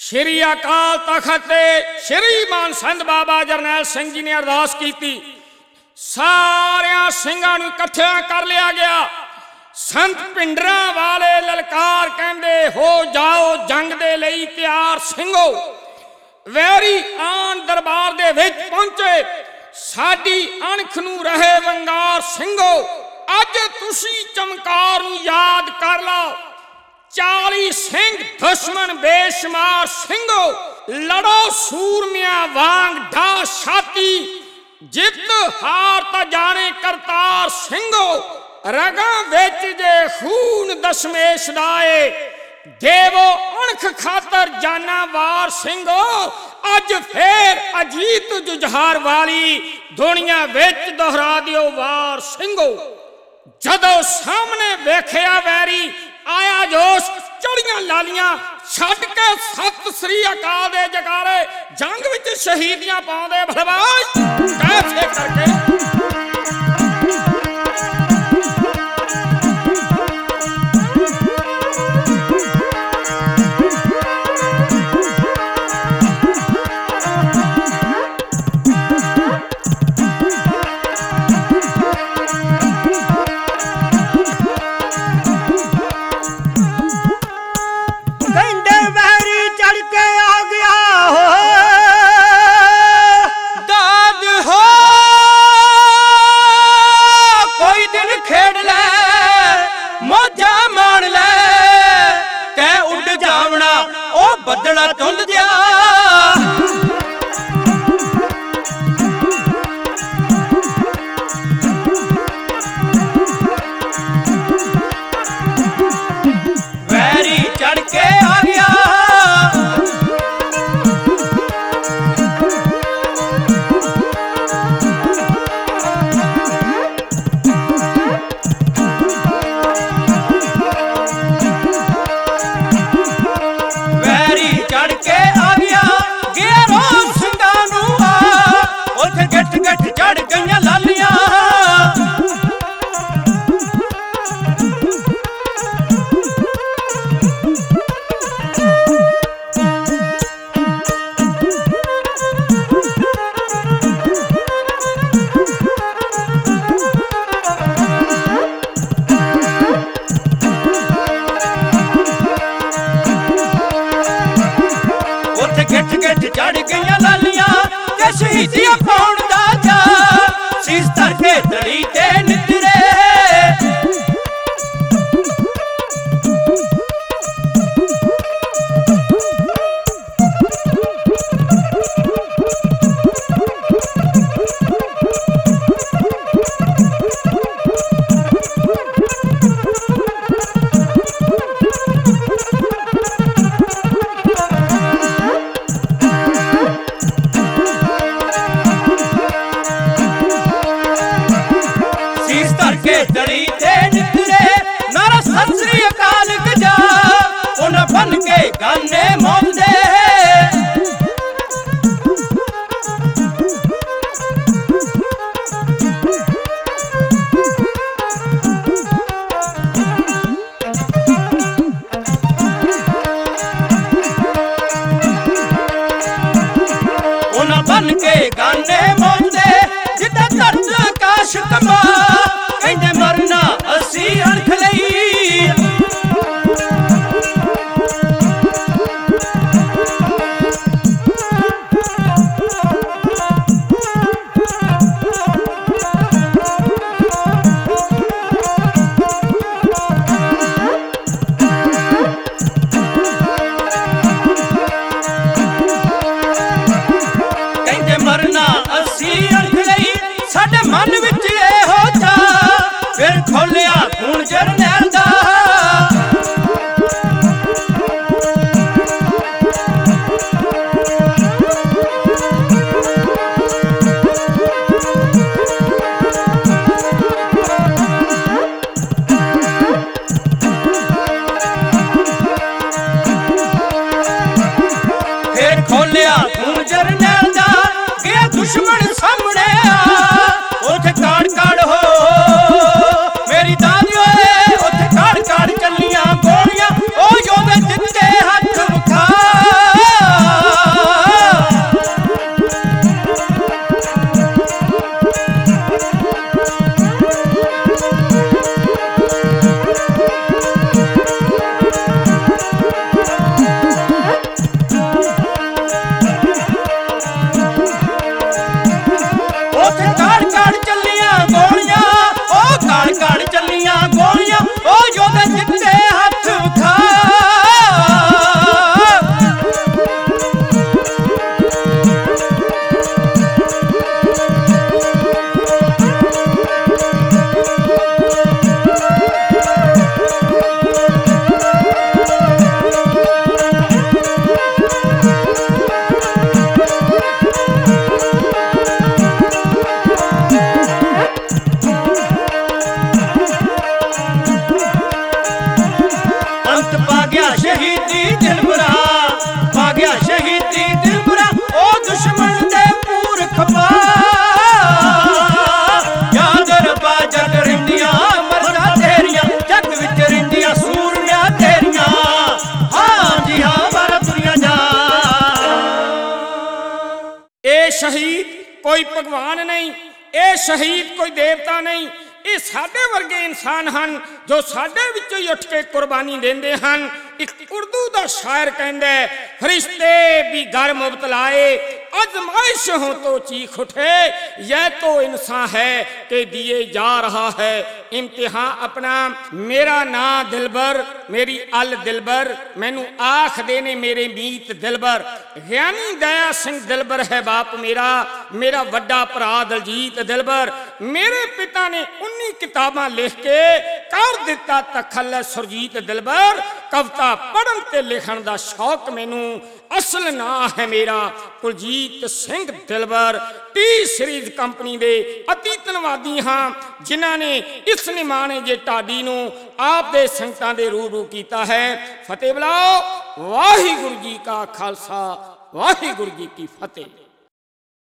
श्री अकाल तखत श्री मान संत बाबा जरनैल सिंह जी ने अरदास की। सारिया सिंघां नूं इकट्ठा कर लिया गया। संत पिंडरां वाले ललकार कहंदे हो जाओ जंग दे लई तैयार सिंघो। वैरी आन दरबार दे विच पहुंचे। साडी अणख नूं रहे वंगार सिंघो। अज तुसीं चमकार नूं याद कर लो। 40 सिंह दुश्मन बेशुमार सिंघो। लड़ो सूरमिया वांग ढा छाती। जित हार ता जाने करतार सिंघो। रगां विच जे खून दशमेश दाए। देवो अणख खातर जाना वार सिंघो। अज फिर अजीत जुझार वाली दुनिया विच दोहरा दियो वार सिंघो। जदों सामने वेखिया वैरी आया जोश। चढ़ियां लालियां छड्ड के सत श्री अकाल दे जकारे। जंग विच शहीदियां पाउंदे भलवान कैसे करके। बदला तुंद दिया वैरी चढ़ के आ गया। गठ गठ चढ़ गईयां लालियां। उठ गठ गठ चढ़ गईयां लालियां। ते शहीदियां पाउण दा जा सीस धर के तड़ी ते नितरे। दड़ी ते नितरे नारा सत श्री अकाल गजा। उन्हां बन के गाने मौंदे। उन्हां बन के गाने मौंदे। जिद्दां धरत आकाश कंबा कहंदे मरना असी अणख लई। कहंदे मरना असी अणख लई। साडे मन विच इहो था फिर खोलिया खून जरनैल दा। फिर खोलिया खून जरनैल दा। गया दुश्मन सामने आ उठ काड़ काड़ हो मेरी दादी। उठ काड़ काड़ चलियां गोलियां। ओ योधे जिंदे हथ विखा। शहीद कोई भगवान नहीं, ये शहीद कोई देवता नहीं, ये साडे वर्गे इंसान हैं जो साडे विचों ही उठ के कुर्बानी देंदे हैं। एक उर्दू दा शायर कहंदा है, फरिश्ते भी घर मुबतलाए आजमाइश हो तो चीख उठे, यह तो इंसान है कि दिए जा रहा है इम्तिहान अपना। मेरा ना दिलबर मेरी अल दिलबर, मैनू आख देने मेरे मीत दिलबर। ज्ञानी दया सिंह दिलबर है बाप मेरा, मेरा वड्डा भरा दलजीत दिलबर। मेरे पिता ने 19 किताबां लिख के कर दिता तखल सुरजीत दिलबर। कविता पढ़न ते लिखण दा शौक मैनू, असल ना है मेरा कुलजीत सिंह दिलबर। टी सीरीज कंपनी दे अति धन्नवादी हाँ जिन्हां ने इस निमाणे जे ढाडी नू आप दे संगतां दे रूबरू कीता है। फतेह बुलाओ। वाहिगुरू जी का खालसा, वाहिगुरू जी की फतेह।